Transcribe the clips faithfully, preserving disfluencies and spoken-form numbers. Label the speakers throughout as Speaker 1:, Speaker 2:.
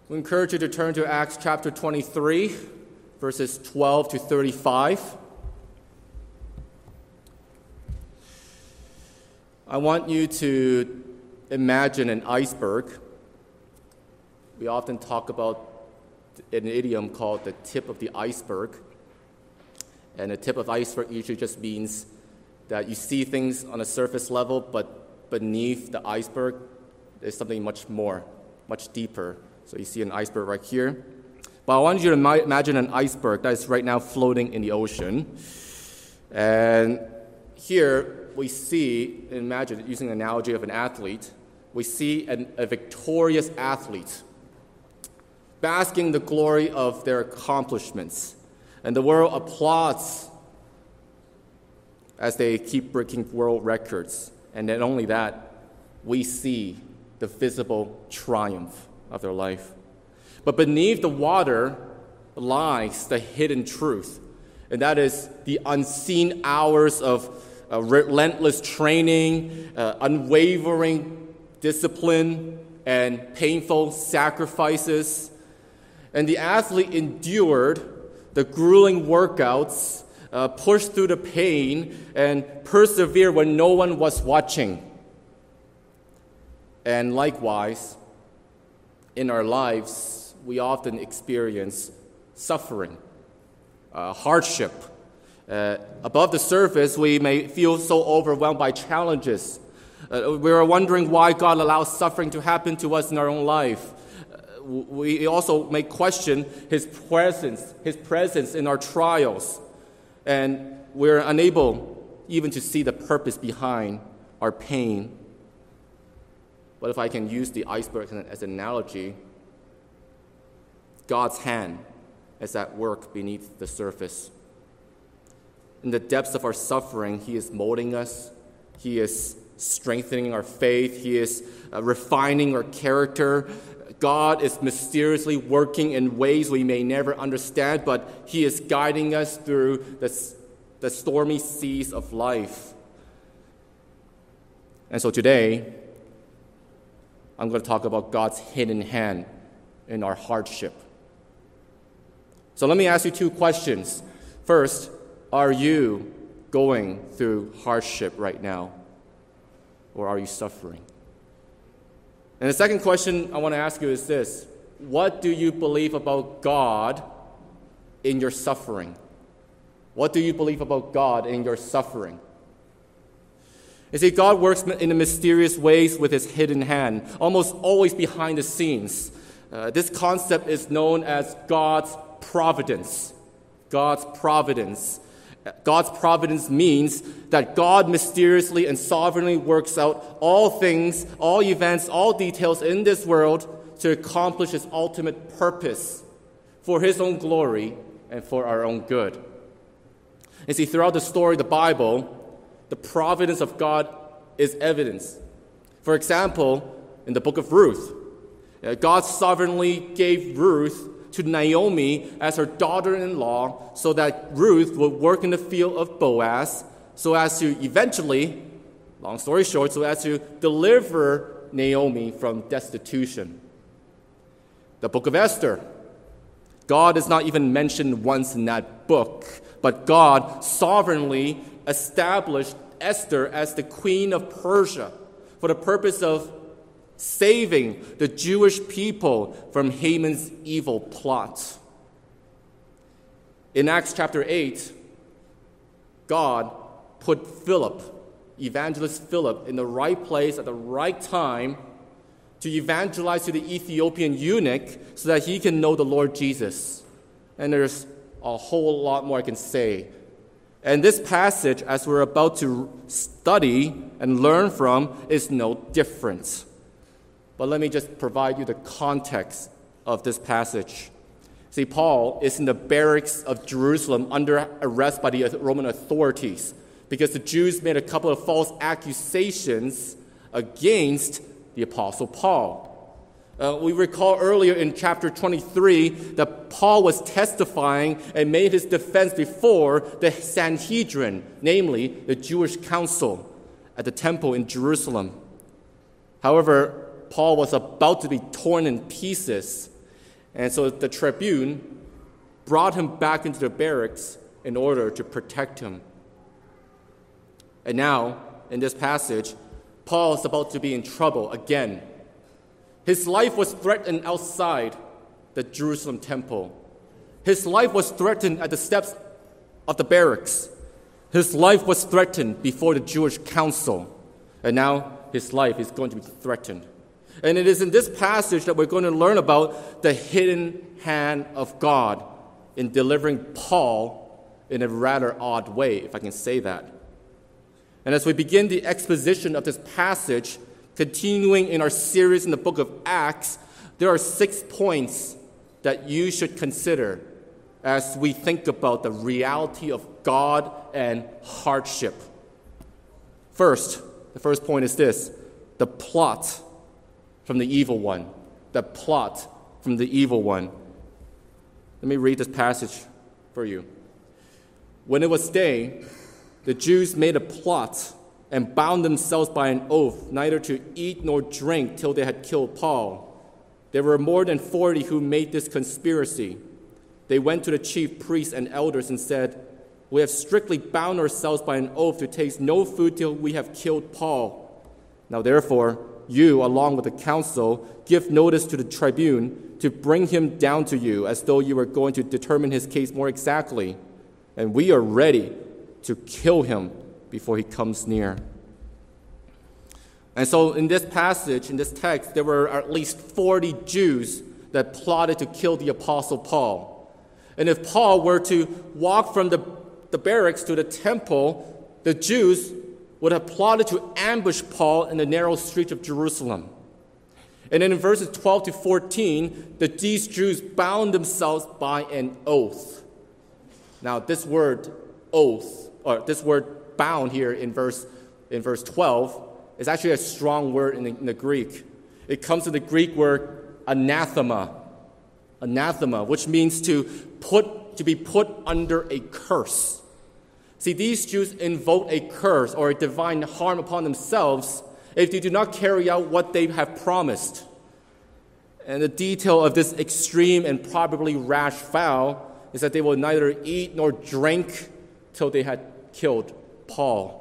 Speaker 1: We encourage you to turn to Acts chapter twenty-three, verses twelve to thirty-five. I want you to imagine an iceberg. We often talk about an idiom called the tip of the iceberg. And the tip of the iceberg usually just means that you see things on a surface level, but beneath the iceberg, there's something much more, much deeper. So you see an iceberg right here. But I want you to imagine an iceberg that is right now floating in the ocean. And here we see, imagine using an analogy of an athlete, we see an, a victorious athlete basking in the glory of their accomplishments. And the world applauds as they keep breaking world records. And not only that, we see the visible triumph of their life. But beneath the water lies the hidden truth, and that is the unseen hours of uh, relentless training, uh, unwavering discipline, and painful sacrifices. And the athlete endured the grueling workouts, uh, pushed through the pain, and persevered when no one was watching. And likewise, in our lives, we often experience suffering, uh, hardship. Uh, above the surface, we may feel so overwhelmed by challenges. Uh, we are wondering why God allows suffering to happen to us in our own life. Uh, we also may question His presence, His presence in our trials, and we're unable even to see the purpose behind our pain. But if I can use the iceberg as an analogy, God's hand is at work beneath the surface. In the depths of our suffering, He is molding us. He is strengthening our faith. He is uh, refining our character. God is mysteriously working in ways we may never understand, but He is guiding us through the, the stormy seas of life. And so today, I'm going to talk about God's hidden hand in our hardship. So let me ask you two questions. First, are you going through hardship right now? Or are you suffering? And the second question I want to ask you is this: what do you believe about God in your suffering? What do you believe about God in your suffering? You see, God works in mysterious ways with His hidden hand, almost always behind the scenes. Uh, this concept is known as God's providence. God's providence. God's providence means that God mysteriously and sovereignly works out all things, all events, all details in this world to accomplish His ultimate purpose for His own glory and for our own good. You see, throughout the story of the Bible, the providence of God is evidence. For example, in the book of Ruth, God sovereignly gave Ruth to Naomi as her daughter-in-law so that Ruth would work in the field of Boaz so as to eventually, long story short, so as to deliver Naomi from destitution. The book of Esther, God is not even mentioned once in that book, but God sovereignly established Esther as the queen of Persia for the purpose of saving the Jewish people from Haman's evil plot. In Acts chapter eight, God put Philip, evangelist Philip, in the right place at the right time to evangelize to the Ethiopian eunuch so that he can know the Lord Jesus. And there's a whole lot more I can say. And this passage, as we're about to study and learn from, is no different. But let me just provide you the context of this passage. See, Paul is in the barracks of Jerusalem under arrest by the Roman authorities because the Jews made a couple of false accusations against the Apostle Paul. Uh, we recall earlier in chapter twenty-three that Paul was testifying and made his defense before the Sanhedrin, namely the Jewish council at the temple in Jerusalem. However, Paul was about to be torn in pieces, And so the tribune brought him back into the barracks in order to protect him. And now, in this passage, Paul is about to be in trouble again. His life was threatened outside the Jerusalem temple. His life was threatened at the steps of the barracks. His life was threatened before the Jewish council. And now his life is going to be threatened. And it is in this passage that we're going to learn about the hidden hand of God in delivering Paul in a rather odd way, if I can say that. And as we begin the exposition of this passage, continuing in our series in the book of Acts, there are six points that you should consider as we think about the reality of God and hardship. First, the first point is this: the plot from the evil one. The plot from the evil one. Let me read this passage for you. When it was day, the Jews made a plot and bound themselves by an oath neither to eat nor drink till they had killed Paul. There were more than forty who made this conspiracy. They went to the chief priests and elders and said, "We have strictly bound ourselves by an oath to taste no food till we have killed Paul. Now therefore, you, along with the council, give notice to the tribune to bring him down to you, as though you were going to determine his case more exactly. And we are ready to kill him before he comes near." And so in this passage, in this text, there were at least forty Jews that plotted to kill the Apostle Paul. And if Paul were to walk from the, the barracks to the temple, the Jews would have plotted to ambush Paul in the narrow streets of Jerusalem. And then in verses twelve to fourteen, the, these Jews bound themselves by an oath. Now, this word oath, or this word bound here in verse in verse twelve, is actually a strong word in the, in the Greek. It comes from the Greek word anathema, anathema, which means to put to be put under a curse. See, these Jews invoke a curse or a divine harm upon themselves if they do not carry out what they have promised. And the detail of this extreme and probably rash vow is that they will neither eat nor drink till they had killed Paul.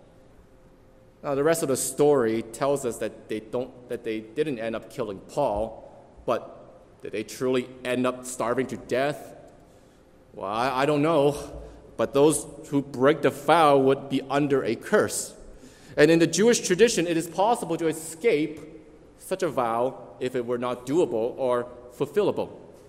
Speaker 1: Now, the rest of the story tells us that they don't, that they didn't end up killing Paul, but did they truly end up starving to death? Well, I, I don't know, but those who break the vow would be under a curse. And in the Jewish tradition, it is possible to escape such a vow if it were not doable or fulfillable.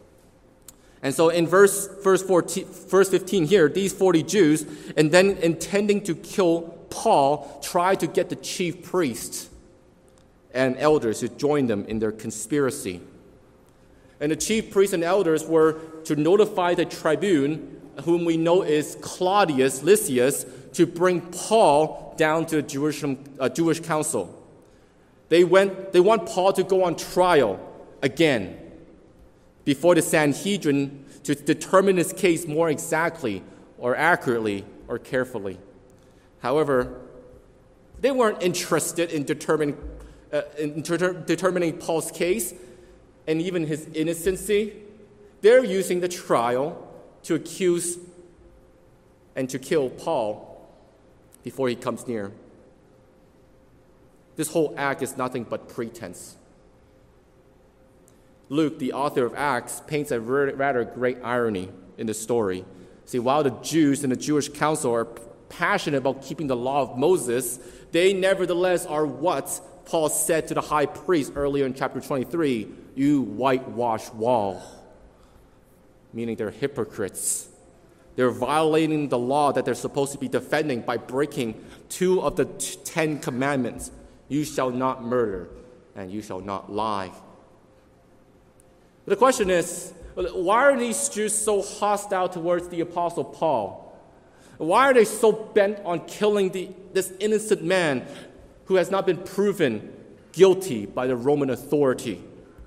Speaker 1: And so in verse, verse, fourteen, verse fifteen here, these forty Jews, and then intending to kill Paul, tried to get the chief priests and elders to join them in their conspiracy. And the chief priests and elders were to notify the tribune, whom we know is Claudius Lysias, to bring Paul down to the Jewish, uh, Jewish council. They went. They want Paul to go on trial again before the Sanhedrin to determine his case more exactly or accurately or carefully. However, they weren't interested in determining, uh, in ter- determining Paul's case and even his innocency. They're using the trial to accuse and to kill Paul before he comes near. This whole act is nothing but pretense. Luke, the author of Acts, paints a rather great irony in the story. See, while the Jews and the Jewish council are passionate about keeping the law of Moses, they nevertheless are what Paul said to the high priest earlier in chapter twenty-three, "You whitewash wall," meaning they're hypocrites. They're violating the law that they're supposed to be defending by breaking two of the t- Ten Commandments. You shall not murder, and you shall not lie. But the question is, why are these Jews so hostile towards the Apostle Paul? Why are they so bent on killing the, this innocent man who has not been proven guilty by the Roman authority?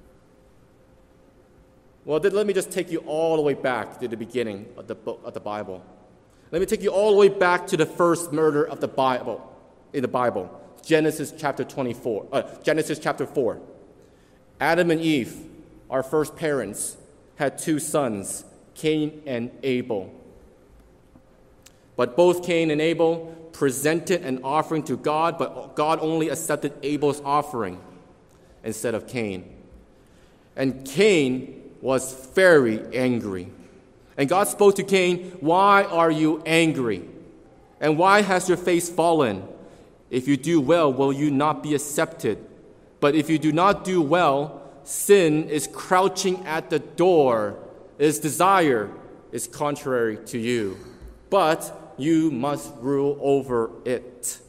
Speaker 1: Well, then let me just take you all the way back to the beginning of the book of the Bible. Let me take you all the way back to the first murder of the Bible, in the Bible, Genesis chapter twenty-four, uh, Genesis chapter four. Adam and Eve, our first parents, had two sons, Cain and Abel. But both Cain and Abel presented an offering to God, but God only accepted Abel's offering instead of Cain. And Cain was very angry. And God spoke to Cain, "Why are you angry? And why has your face fallen? If you do well, will you not be accepted? But if you do not do well, sin is crouching at the door. Its desire is contrary to you, but you must rule over it."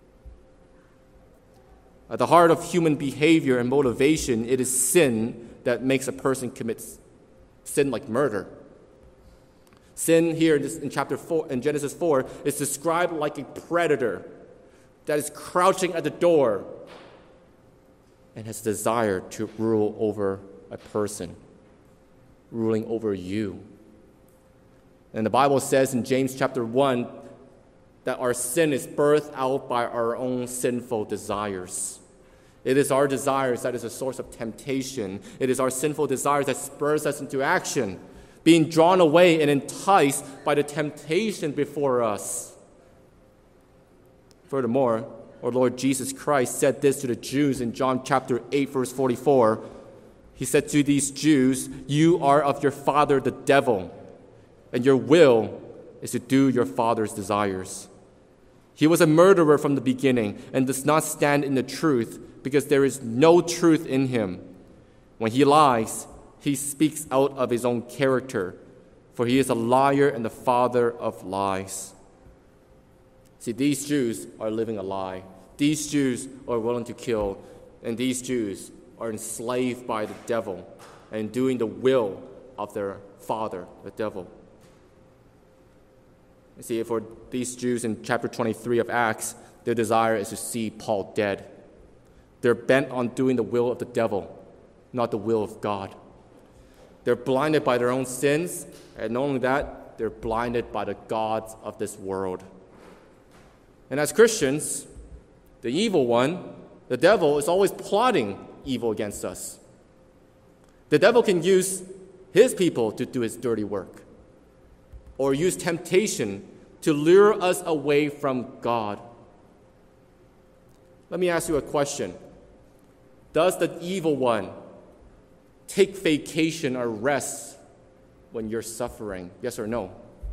Speaker 1: At the heart of human behavior and motivation, it is sin that makes a person commit sin, like murder. Sin here in chapter four, in Genesis four, is described like a predator that is crouching at the door and has desire to rule over a person, ruling over you. And the Bible says in James chapter one that our sin is birthed out by our own sinful desires. It is our desires that is a source of temptation. It is our sinful desires that spurs us into action, being drawn away and enticed by the temptation before us. Furthermore, our Lord Jesus Christ said this to the Jews in John chapter eight, verse forty-four. He said to these Jews, "You are of your father the devil, and your will is to do your father's desires." He was a murderer from the beginning and does not stand in the truth because there is no truth in him. When he lies, he speaks out of his own character, for he is a liar and the father of lies. See, these Jews are living a lie. These Jews are willing to kill, and these Jews are enslaved by the devil and doing the will of their father, the devil. You see, for these Jews in chapter twenty-three of Acts, their desire is to see Paul dead. They're bent on doing the will of the devil, not the will of God. They're blinded by their own sins, and not only that, they're blinded by the gods of this world. And as Christians, the evil one, the devil, is always plotting evil against us. The devil can use his people to do his dirty work, or use temptation to lure us away from God. Let me ask you a question. Does the evil one take vacation or rest when you're suffering? Yes or no?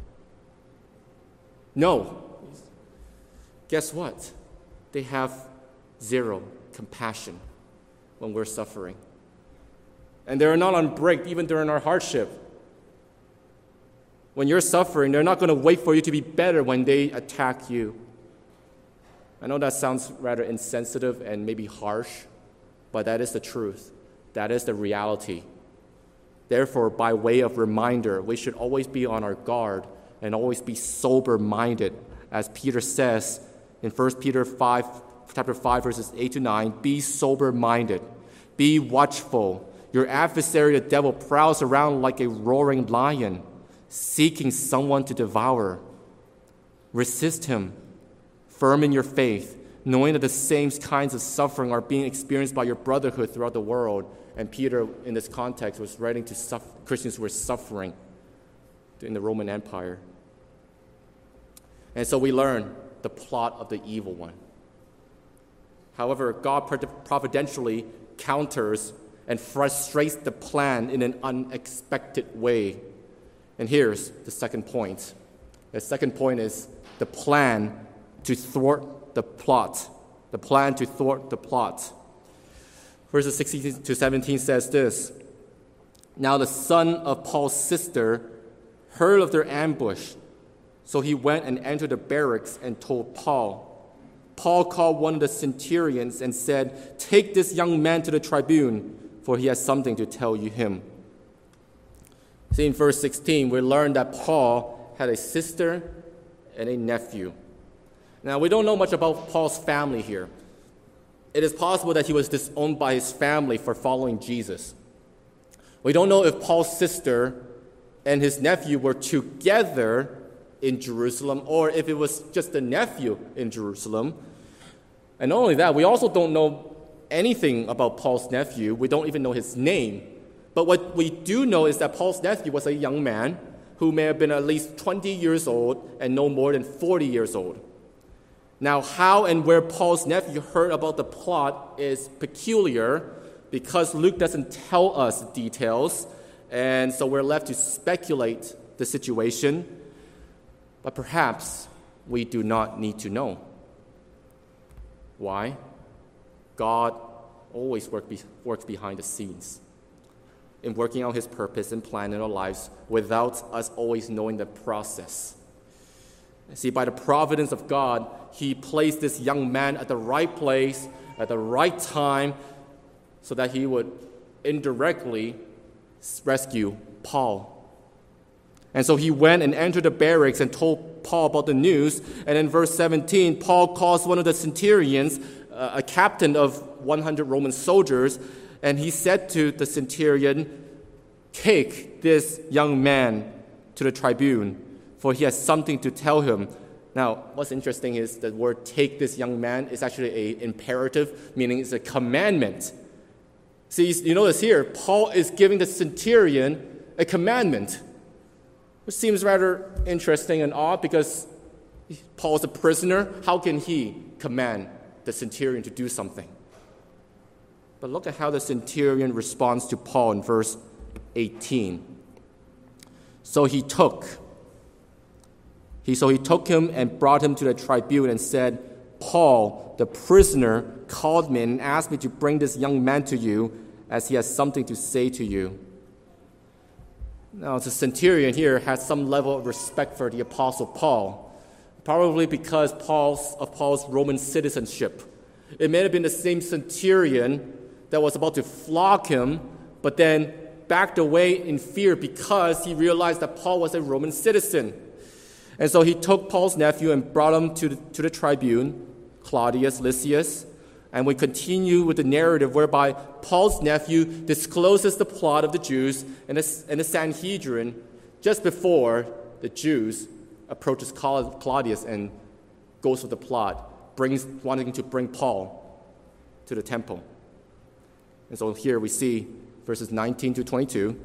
Speaker 1: No. Guess what? They have zero compassion when we're suffering. And they're not on break even during our hardship. When you're suffering, they're not going to wait for you to be better when they attack you. I know that sounds rather insensitive and maybe harsh, but that is the truth. That is the reality. Therefore, by way of reminder, we should always be on our guard and always be sober-minded. As Peter says in First Peter five, chapter five, verses eight to nine, be sober-minded, be watchful. Your adversary, the devil, prowls around like a roaring lion, seeking someone to devour. Resist him, firm in your faith, knowing that the same kinds of suffering are being experienced by your brotherhood throughout the world. And Peter, in this context, was writing to suffer- Christians who were suffering in the Roman Empire. And so we learn the plot of the evil one. However, God providentially counters and frustrates the plan in an unexpected way. And here's the second point. The second point is the plan to thwart the plot. The plan to thwart the plot. Verses sixteen to seventeen says this. Now the son of Paul's sister heard of their ambush, so he went and entered the barracks and told Paul. Paul called one of the centurions and said, "Take this young man to the tribune, for he has something to tell you him." See, in verse sixteen, we learn that Paul had a sister and a nephew. Now, we don't know much about Paul's family here. It is possible that he was disowned by his family for following Jesus. We don't know if Paul's sister and his nephew were together in Jerusalem or if it was just the nephew in Jerusalem. And not only that, we also don't know anything about Paul's nephew. We don't even know his name. But what we do know is that Paul's nephew was a young man who may have been at least twenty years old and no more than forty years old. Now, how and where Paul's nephew heard about the plot is peculiar because Luke doesn't tell us details, and so we're left to speculate the situation, but perhaps we do not need to know. Why? God always work be, works behind the scenes in working out his purpose and plan in our lives without us always knowing the process. See, by the providence of God, he placed this young man at the right place, at the right time, so that he would indirectly rescue Paul. And so he went and entered the barracks and told Paul about the news. And in verse seventeen, Paul calls one of the centurions, uh, a captain of one hundred Roman soldiers, and he said to the centurion, "Take this young man to the tribune, for he has something to tell him." Now, what's interesting is the word "take this young man" is actually an imperative, meaning it's a commandment. See, you notice here, Paul is giving the centurion a commandment, which seems rather interesting and odd because Paul's a prisoner. How can he command the centurion to do something? But look at how the centurion responds to Paul in verse eighteen. So he took, he, so he took him and brought him to the tribune and said, "Paul, the prisoner, called me and asked me to bring this young man to you as he has something to say to you." Now, the centurion here has some level of respect for the Apostle Paul, probably because Paul's, of Paul's Roman citizenship. It may have been the same centurion that was about to flog him, but then backed away in fear because he realized that Paul was a Roman citizen. And so he took Paul's nephew and brought him to the, to the tribune, Claudius Lysias, and we continue with the narrative whereby Paul's nephew discloses the plot of the Jews and the, and the Sanhedrin just before the Jews approaches Claudius and goes with the plot, brings, wanting to bring Paul to the temple. And so here we see verses nineteen to twenty-two.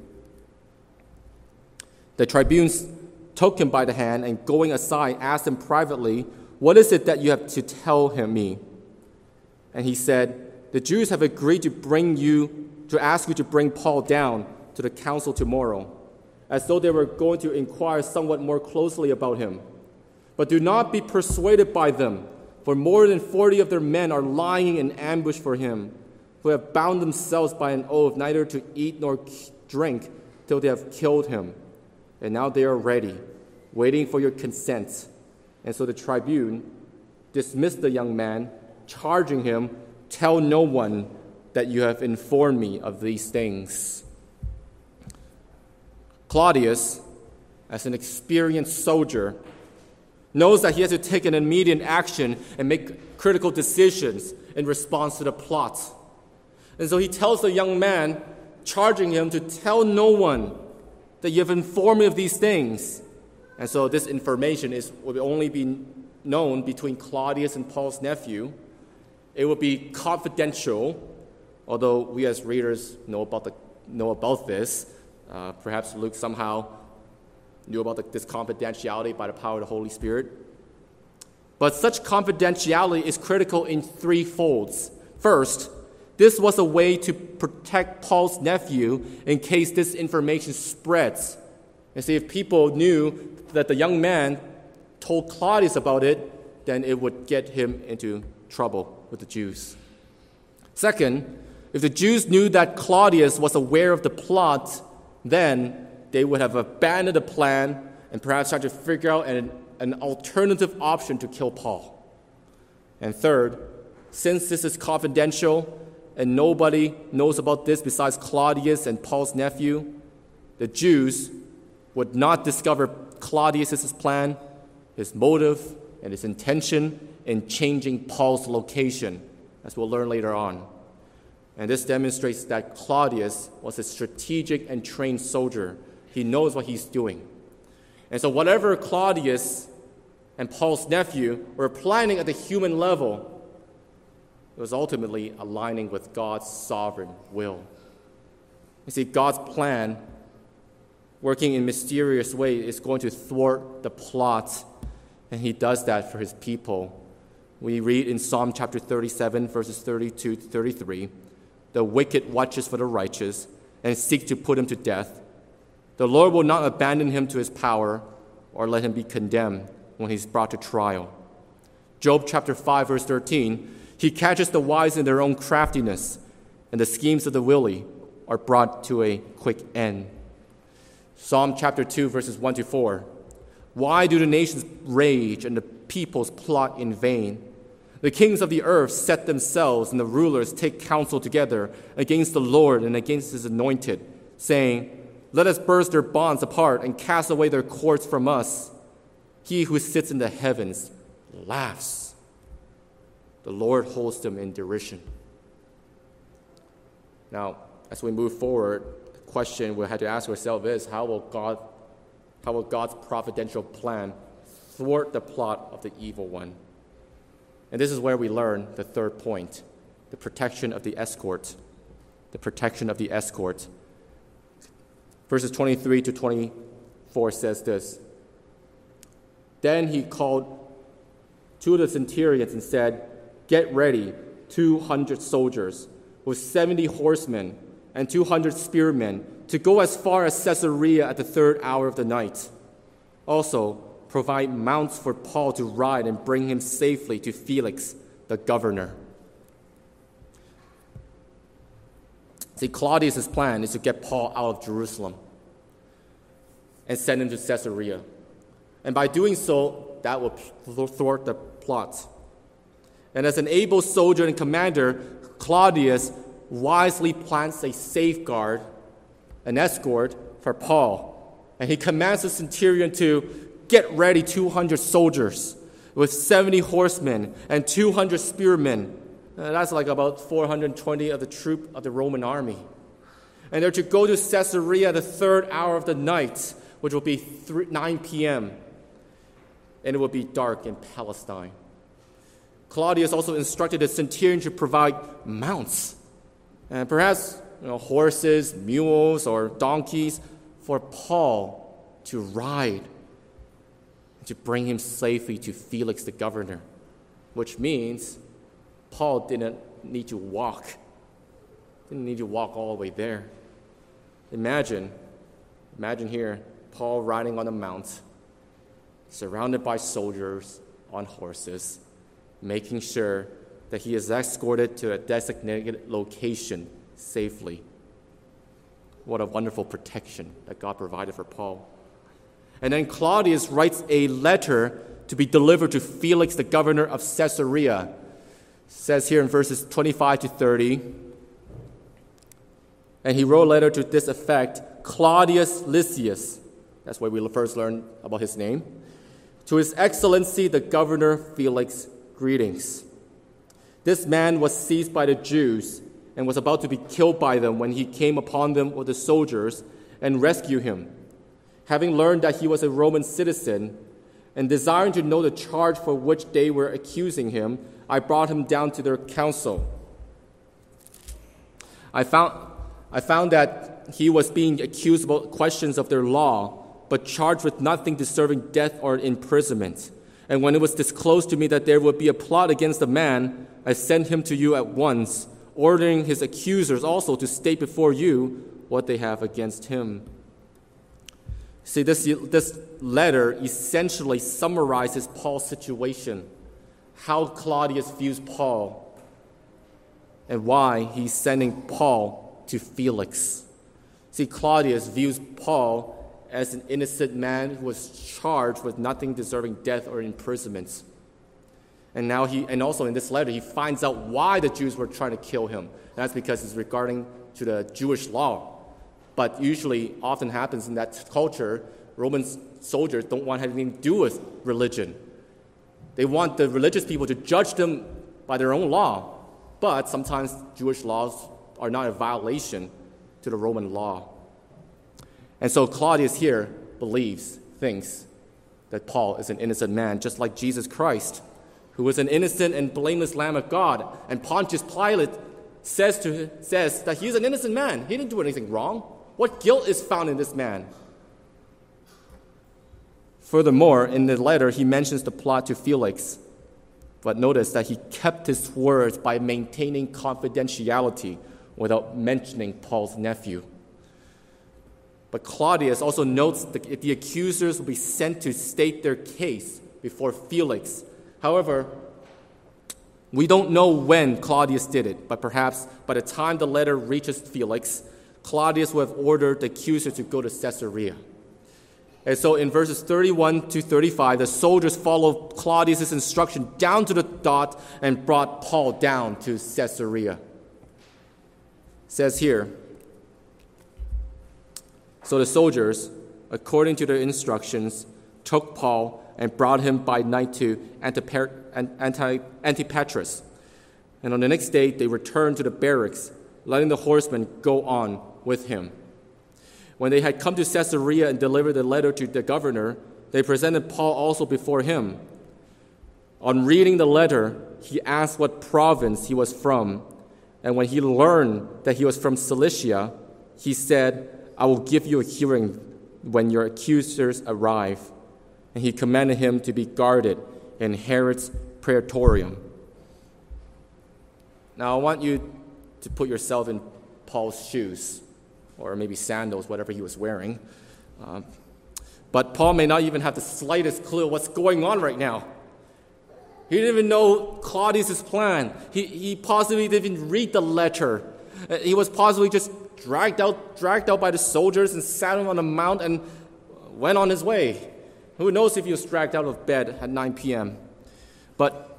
Speaker 1: The tribunes took him by the hand and going aside asked him privately, "What is it that you have to tell him me?" And he said, "The Jews have agreed to bring you, to ask you to bring Paul down to the council tomorrow, as though they were going to inquire somewhat more closely about him. But do not be persuaded by them, for more than forty of their men are lying in ambush for him, who have bound themselves by an oath neither to eat nor drink till they have killed him. And now they are ready, waiting for your consent." And so the tribune dismissed the young man, charging him, "Tell no one that you have informed me of these things." Claudius, as an experienced soldier, knows that he has to take an immediate action and make critical decisions in response to the plot. And so he tells the young man, charging him to tell no one that you have informed me of these things. And so this information is will only be known between Claudius and Paul's nephew. It will be confidential, although we as readers know about the know about this. Uh, perhaps Luke somehow knew about the, this confidentiality by the power of the Holy Spirit. But such confidentiality is critical in three folds. First, this was a way to protect Paul's nephew in case this information spreads. And see, if people knew that the young man told Claudius about it, then it would get him into trouble with the Jews. Second, if the Jews knew that Claudius was aware of the plot, then they would have abandoned the plan and perhaps tried to figure out an, an alternative option to kill Paul. And third, since this is confidential and nobody knows about this besides Claudius and Paul's nephew, the Jews would not discover Claudius' plan, his motive, and his intention in changing Paul's location, as we'll learn later on. And this demonstrates that Claudius was a strategic and trained soldier. He knows what he's doing. And so whatever Claudius and Paul's nephew were planning at the human level, it was ultimately aligning with God's sovereign will. You see, God's plan, working in mysterious ways, is going to thwart the plot, and he does that for his people. We read in Psalm chapter thirty-seven, verses thirty-two to thirty-three, "The wicked watches for the righteous and seek to put him to death. The Lord will not abandon him to his power or let him be condemned when he's brought to trial." Job chapter five, verse thirteen, "He catches the wise in their own craftiness, and the schemes of the wily are brought to a quick end." Psalm chapter two, verses one to four, "Why do the nations rage and the peoples plot in vain? The kings of the earth set themselves, and the rulers take counsel together against the Lord and against his anointed, saying, 'Let us burst their bonds apart and cast away their cords from us.' He who sits in the heavens laughs. The Lord holds them in derision." Now, as we move forward, the question we had to ask ourselves is, how will God, how will God's providential plan thwart the plot of the evil one? And this is where we learn the third point, the protection of the escort. The protection of the escort. Verses twenty-three to twenty-four says this, "Then he called two of the centurions and said, 'Get ready two hundred soldiers with seventy horsemen and two hundred spearmen to go as far as Caesarea at the third hour of the night. Also, provide mounts for Paul to ride and bring him safely to Felix, the governor.'" See, Claudius' plan is to get Paul out of Jerusalem and send him to Caesarea. And by doing so, that will thwart the plot. And as an able soldier and commander, Claudius wisely plants a safeguard, an escort for Paul. And he commands the centurion to get ready two hundred soldiers with seventy horsemen and two hundred spearmen. Uh, that's like about four hundred twenty of the troop of the Roman army. And they're to go to Caesarea at the third hour of the night, which will be nine p.m., and it will be dark in Palestine. Claudius also instructed the centurion to provide mounts, and perhaps you know, horses, mules, or donkeys for Paul to ride, to bring him safely to Felix the governor, which means Paul didn't need to walk. Didn't need to walk all the way there. Imagine, imagine here, Paul riding on a mount, surrounded by soldiers on horses, making sure that he is escorted to a designated location safely. What a wonderful protection that God provided for Paul. And then Claudius writes a letter to be delivered to Felix, the governor of Caesarea. It says here in verses twenty-five to thirty, and he wrote a letter to this effect, "Claudius Lysias," that's where we first learned about his name, "to His Excellency the Governor Felix, greetings. This man was seized by the Jews and was about to be killed by them when he came upon them with the soldiers and rescued him. Having learned that he was a Roman citizen and desiring to know the charge for which they were accusing him, I brought him down to their council. I found, I found that he was being accused about questions of their law, but charged with nothing deserving death or imprisonment. And when it was disclosed to me that there would be a plot against the man, I sent him to you at once, ordering his accusers also to state before you what they have against him." See, this, this letter essentially summarizes Paul's situation, how Claudius views Paul, and why he's sending Paul to Felix. See, Claudius views Paul as an innocent man who was charged with nothing deserving death or imprisonment. And now he, and also in this letter, he finds out why the Jews were trying to kill him. And that's because it's regarding to the Jewish law. But usually, often happens in that culture, Roman soldiers don't want anything to do with religion. They want the religious people to judge them by their own law. But sometimes Jewish laws are not a violation to the Roman law. And so Claudius here believes, thinks, that Paul is an innocent man, just like Jesus Christ, who was an innocent and blameless Lamb of God. And Pontius Pilate says, to, says that he's an innocent man. He didn't do anything wrong. What guilt is found in this man? Furthermore, in the letter, he mentions the plot to Felix. But notice that he kept his words by maintaining confidentiality without mentioning Paul's nephew. But Claudius also notes that the accusers will be sent to state their case before Felix. However, we don't know when Claudius did it, but perhaps by the time the letter reaches Felix, Claudius will have ordered the accuser to go to Caesarea. And so in verses thirty-one to thirty-five, the soldiers followed Claudius' instruction down to the dot and brought Paul down to Caesarea. It says here, so the soldiers, according to their instructions, took Paul and brought him by night to Antipatris. And on the next day, they returned to the barracks, letting the horsemen go on with him. When they had come to Caesarea and delivered the letter to the governor, they presented Paul also before him. On reading the letter, he asked what province he was from. And when he learned that he was from Cilicia, he said, I will give you a hearing when your accusers arrive. And he commanded him to be guarded in Herod's praetorium. Now, I want you to put yourself in Paul's shoes, or maybe sandals, whatever he was wearing. Uh, but Paul may not even have the slightest clue what's going on right now. He didn't even know Claudius' plan. He, he possibly didn't even read the letter. Uh, he was possibly just dragged out, dragged out by the soldiers and sat him on a mount and went on his way. Who knows if he was dragged out of bed at nine p.m. But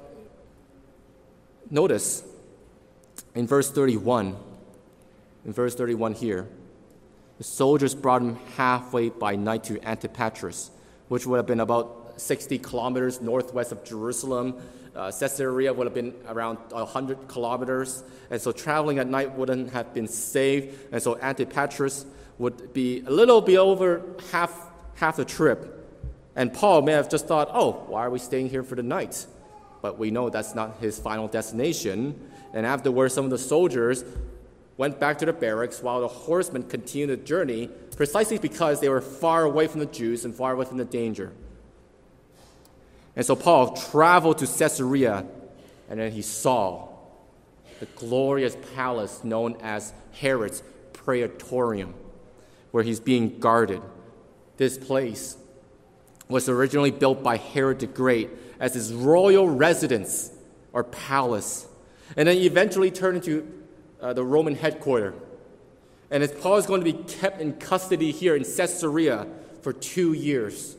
Speaker 1: notice in verse thirty-one, in verse thirty-one here, the soldiers brought him halfway by night to Antipatris, which would have been about sixty kilometers northwest of Jerusalem. Uh, Caesarea would have been around one hundred kilometers. And so traveling at night wouldn't have been safe. And so Antipatris would be a little bit over half, half the trip. And Paul may have just thought, oh, why are we staying here for the night? But we know that's not his final destination. And afterwards, some of the soldiers went back to the barracks while the horsemen continued the journey, precisely because they were far away from the Jews and far away from the danger. And so Paul traveled to Caesarea, and then he saw the glorious palace known as Herod's praetorium, where he's being guarded. This place was originally built by Herod the Great as his royal residence or palace, and then eventually turned into uh, the Roman headquarters. And as Paul is going to be kept in custody here in Caesarea for two years.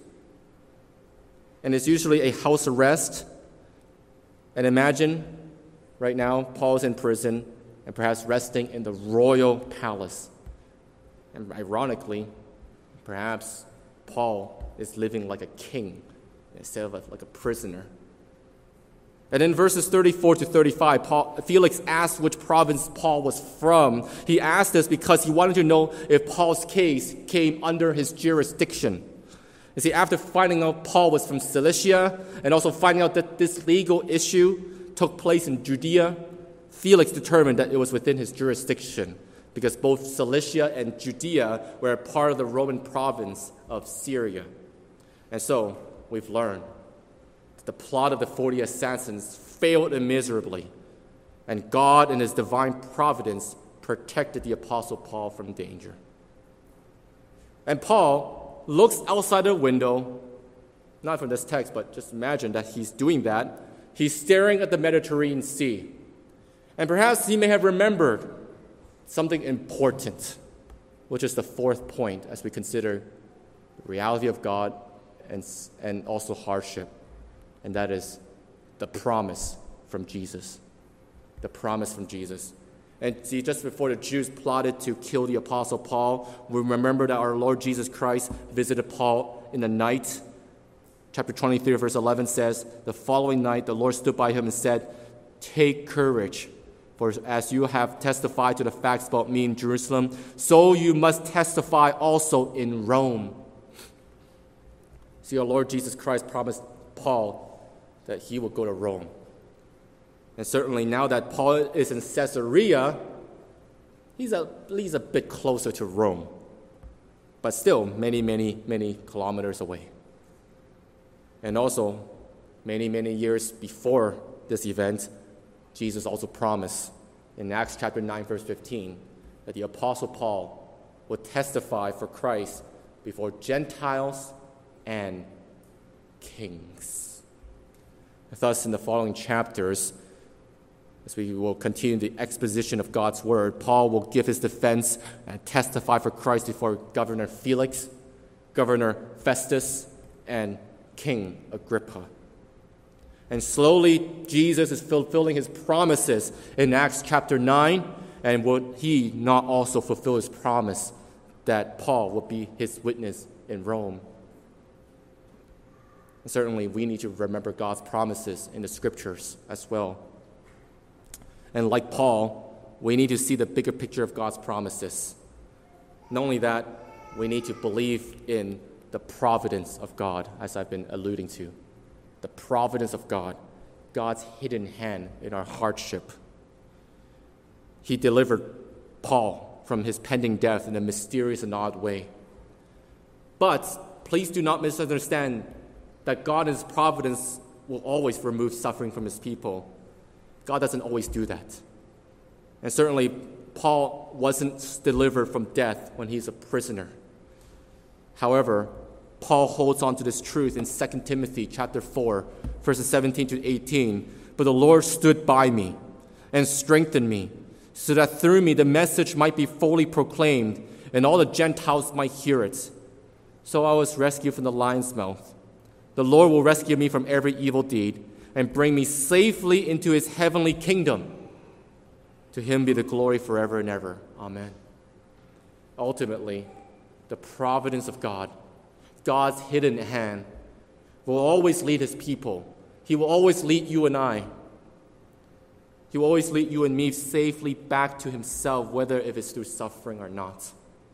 Speaker 1: And it's usually a house arrest. And imagine right now Paul's in prison and perhaps resting in the royal palace. And ironically, perhaps Paul is living like a king instead of a, like a prisoner. And in verses thirty-four to thirty-five, Paul, Felix asked which province Paul was from. He asked this because he wanted to know if Paul's case came under his jurisdiction. You see, after finding out Paul was from Cilicia and also finding out that this legal issue took place in Judea, Felix determined that it was within his jurisdiction because both Cilicia and Judea were a part of the Roman province of Syria. And so we've learned that the plot of the forty assassins failed miserably, and God in his divine providence protected the Apostle Paul from danger. And Paul looks outside the window, not from this text, but just imagine that he's doing that. He's staring at the Mediterranean Sea. And perhaps he may have remembered something important, which is the fourth point as we consider the reality of God and, and also hardship. And that is the promise from Jesus. The promise from Jesus. And see, just before the Jews plotted to kill the Apostle Paul, we remember that our Lord Jesus Christ visited Paul in the night. Chapter twenty-three, verse eleven says, the following night the Lord stood by him and said, take courage, for as you have testified to the facts about me in Jerusalem, so you must testify also in Rome. See, our Lord Jesus Christ promised Paul that he will go to Rome. And certainly now that Paul is in Caesarea, he's at least a bit closer to Rome, but still many, many, many kilometers away. And also, many, many years before this event, Jesus also promised in Acts chapter nine, verse fifteen, that the Apostle Paul would testify for Christ before Gentiles and kings. Thus, in the following chapters, as we will continue the exposition of God's word, Paul will give his defense and testify for Christ before Governor Felix, Governor Festus, and King Agrippa. And slowly, Jesus is fulfilling his promises in Acts chapter nine, and would he not also fulfill his promise that Paul would be his witness in Rome? And certainly, we need to remember God's promises in the scriptures as well. And like Paul, we need to see the bigger picture of God's promises. Not only that, we need to believe in the providence of God, as I've been alluding to. The providence of God, God's hidden hand in our hardship. He delivered Paul from his pending death in a mysterious and odd way. But please do not misunderstand that God in his providence will always remove suffering from his people. God doesn't always do that. And certainly, Paul wasn't delivered from death when he's a prisoner. However, Paul holds on to this truth in Second Timothy chapter four, verses seventeen to eighteen. But the Lord stood by me and strengthened me, so that through me the message might be fully proclaimed, and all the Gentiles might hear it. So I was rescued from the lion's mouth. The Lord will rescue me from every evil deed and bring me safely into his heavenly kingdom. To him be the glory forever and ever. Amen. Ultimately, the providence of God, God's hidden hand, will always lead his people. He will always lead you and I. He will always lead you and me safely back to himself, whether if it's through suffering or not.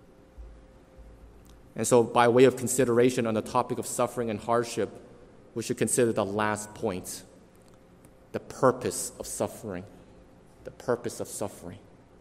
Speaker 1: And so, by way of consideration on the topic of suffering and hardship, we should consider the last point, the purpose of suffering. The purpose of suffering.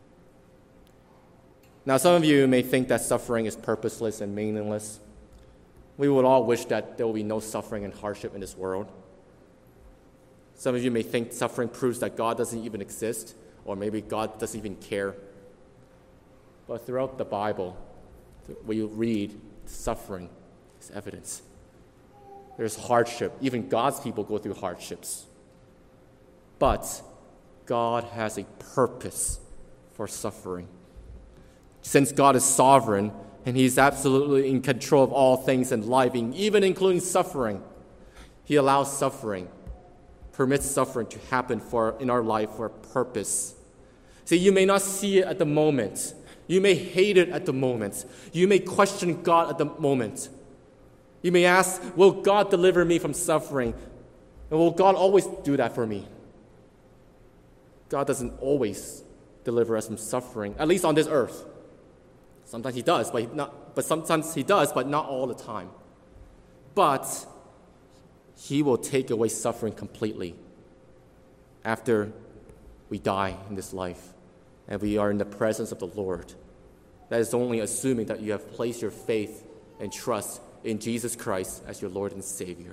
Speaker 1: Now, some of you may think that suffering is purposeless and meaningless. We would all wish that there will be no suffering and hardship in this world. Some of you may think suffering proves that God doesn't even exist, or maybe God doesn't even care. But throughout the Bible, when you read, suffering is evidence. There's hardship. Even God's people go through hardships. But God has a purpose for suffering. Since God is sovereign and he's absolutely in control of all things in life, even including suffering, he allows suffering, permits suffering to happen for in our life for a purpose. See, you may not see it at the moment. You may hate it at the moment. You may question God at the moment. You may ask, will God deliver me from suffering? And will God always do that for me? God doesn't always deliver us from suffering, at least on this earth. Sometimes he does, but, not, but sometimes he does, but not all the time. But he will take away suffering completely after we die in this life and we are in the presence of the Lord. That is only assuming that you have placed your faith and trust in Jesus Christ as your Lord and Savior.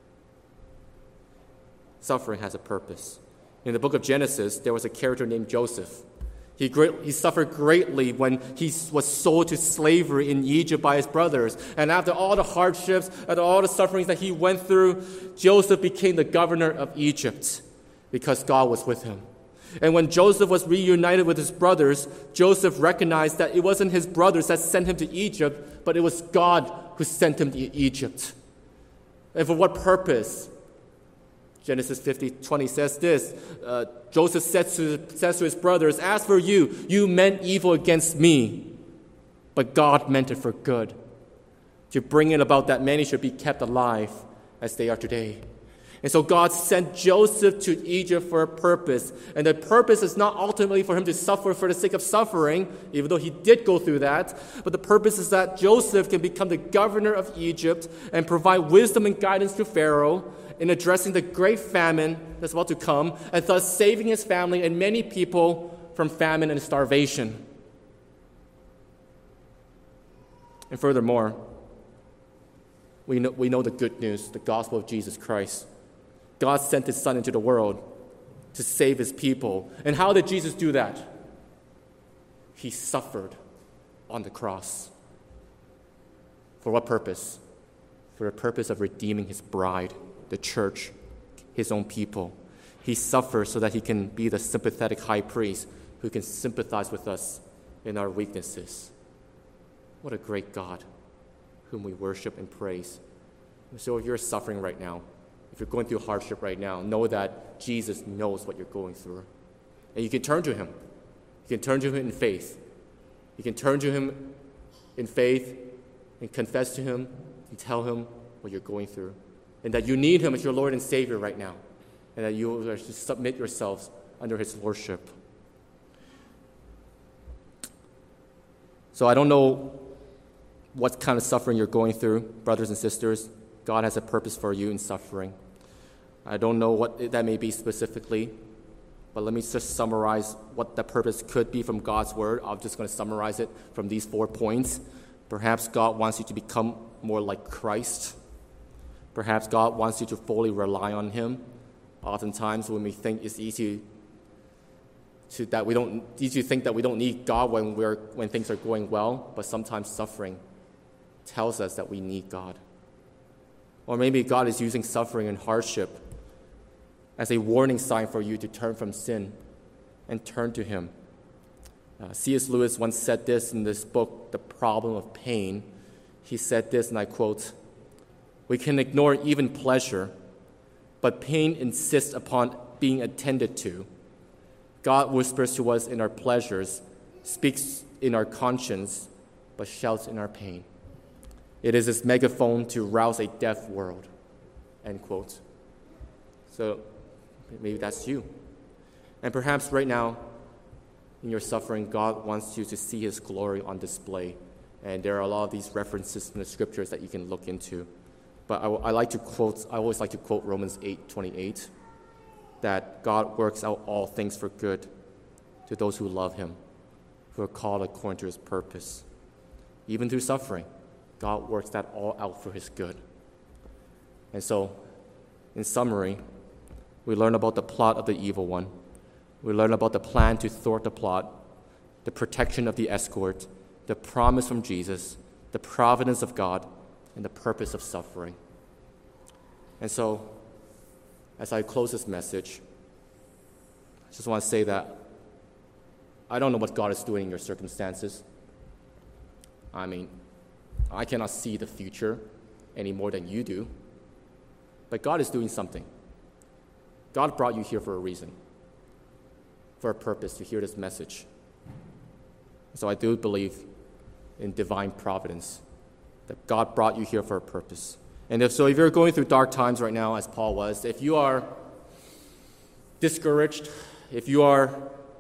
Speaker 1: Suffering has a purpose. In the book of Genesis, there was a character named Joseph. He, great, he suffered greatly when he was sold to slavery in Egypt by his brothers. And after all the hardships, after all the sufferings that he went through, Joseph became the governor of Egypt because God was with him. And when Joseph was reunited with his brothers, Joseph recognized that it wasn't his brothers that sent him to Egypt, but it was God who sent him to Egypt. And for what purpose? Genesis fifty twenty says this, uh, Joseph says to, says to his brothers, as for you, you meant evil against me, but God meant it for good, to bring it about that many should be kept alive as they are today. And so God sent Joseph to Egypt for a purpose. And the purpose is not ultimately for him to suffer for the sake of suffering, even though he did go through that. But the purpose is that Joseph can become the governor of Egypt and provide wisdom and guidance to Pharaoh in addressing the great famine that's about to come, and thus saving his family and many people from famine and starvation. And furthermore, we know, we know the good news, the gospel of Jesus Christ. God sent his Son into the world to save his people. And how did Jesus do that? He suffered on the cross. For what purpose? For the purpose of redeeming his bride, the church, his own people. He suffers so that he can be the sympathetic high priest who can sympathize with us in our weaknesses. What a great God whom we worship and praise. So if you're suffering right now, if you're going through hardship right now, know that Jesus knows what you're going through. And you can turn to him. You can turn to him in faith. You can turn to him in faith and confess to him and tell him what you're going through. And that you need him as your Lord and Savior right now. And that you will just submit yourselves under his lordship. So I don't know what kind of suffering you're going through, brothers and sisters. God has a purpose for you in suffering. I don't know what that may be specifically, but let me just summarize what that purpose could be from God's word. I'm just going to summarize it from these four points. Perhaps God wants you to become more like Christ. Perhaps God wants you to fully rely on him. Oftentimes when we think it's easy to that we don't easy to think that we don't need God when we're when things are going well, but sometimes suffering tells us that we need God. Or maybe God is using suffering and hardship as a warning sign for you to turn from sin and turn to him. Uh, C S Lewis once said this in this book, The Problem of Pain. He said this, and I quote, "We can ignore even pleasure, but pain insists upon being attended to. God whispers to us in our pleasures, speaks in our conscience, but shouts in our pain. It is his megaphone to rouse a deaf world." End quote. So maybe that's you. And perhaps right now, in your suffering, God wants you to see his glory on display. And there are a lot of these references in the scriptures that you can look into. But I, I like to quote, I always like to quote Romans eight twenty-eight, that God works out all things for good to those who love him, who are called according to his purpose. Even through suffering, God works that all out for his good. And so, in summary, we learn about the plot of the evil one. We learn about the plan to thwart the plot, the protection of the escort, the promise from Jesus, the providence of God, and the purpose of suffering. And so, as I close this message, I just want to say that I don't know what God is doing in your circumstances. I mean, I cannot see the future any more than you do. But God is doing something. God brought you here for a reason, for a purpose, to hear this message. So I do believe in divine providence, that God brought you here for a purpose. And if so, if you're going through dark times right now, as Paul was, if you are discouraged, if you are,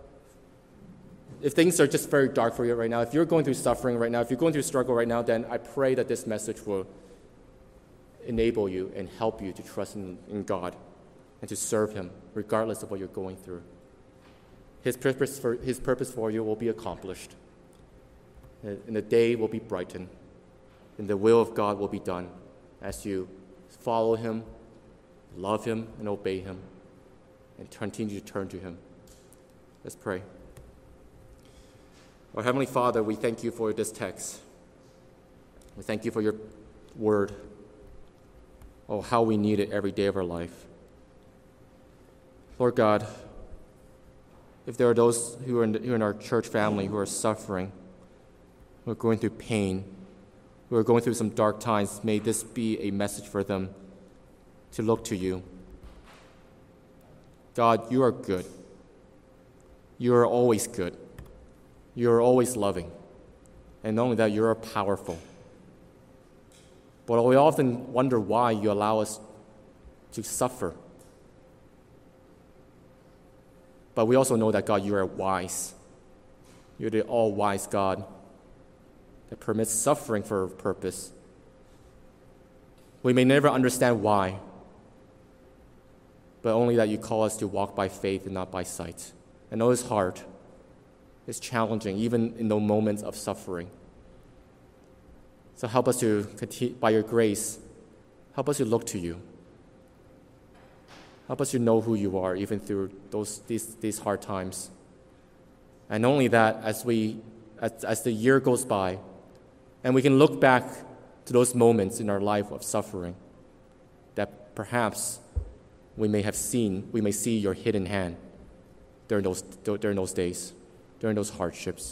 Speaker 1: if things are just very dark for you right now, if you're going through suffering right now, if you're going through struggle right now, then I pray that this message will enable you and help you to trust in, in God and to serve him, regardless of what you're going through. His purpose for, his purpose for you will be accomplished, and the day will be brightened, and the will of God will be done as you follow him, love him, and obey him, and continue to turn to him. Let's pray. Our Heavenly Father, we thank you for this text. We thank you for your word. Oh, how we need it every day of our life. Lord God, if there are those who are in, the, who are in our church family who are suffering, who are going through pain, who are going through some dark times, may this be a message for them to look to you. God, you are good. You are always good. You are always loving. And not only that, you are powerful. But we often wonder why you allow us to suffer. But we also know that, God, you are wise. You're the all-wise God that permits suffering for a purpose. We may never understand why, but only that you call us to walk by faith and not by sight. I know it's hard. It's challenging, even in those moments of suffering. So help us to continue, by your grace, help us to look to you. Help us to know who you are, even through those these, these hard times. And not only that, as we as, as the year goes by, and we can look back to those moments in our life of suffering, that perhaps we may have seen, we may see your hidden hand during those during those days, during those hardships.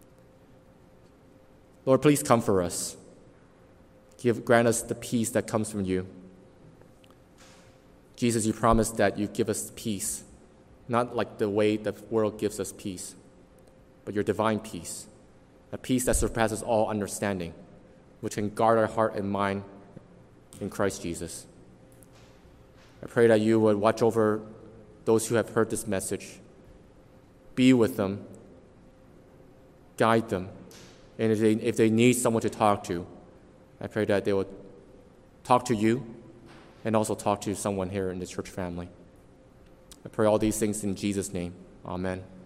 Speaker 1: Lord, please comfort us. Give, grant us the peace that comes from you. Jesus, you promised that you give us peace, not like the way the world gives us peace, but your divine peace, a peace that surpasses all understanding, which can guard our heart and mind in Christ Jesus. I pray that you would watch over those who have heard this message, be with them, guide them, and if they, if they need someone to talk to, I pray that they will talk to you and also talk to someone here in the church family. I pray all these things in Jesus' name. Amen.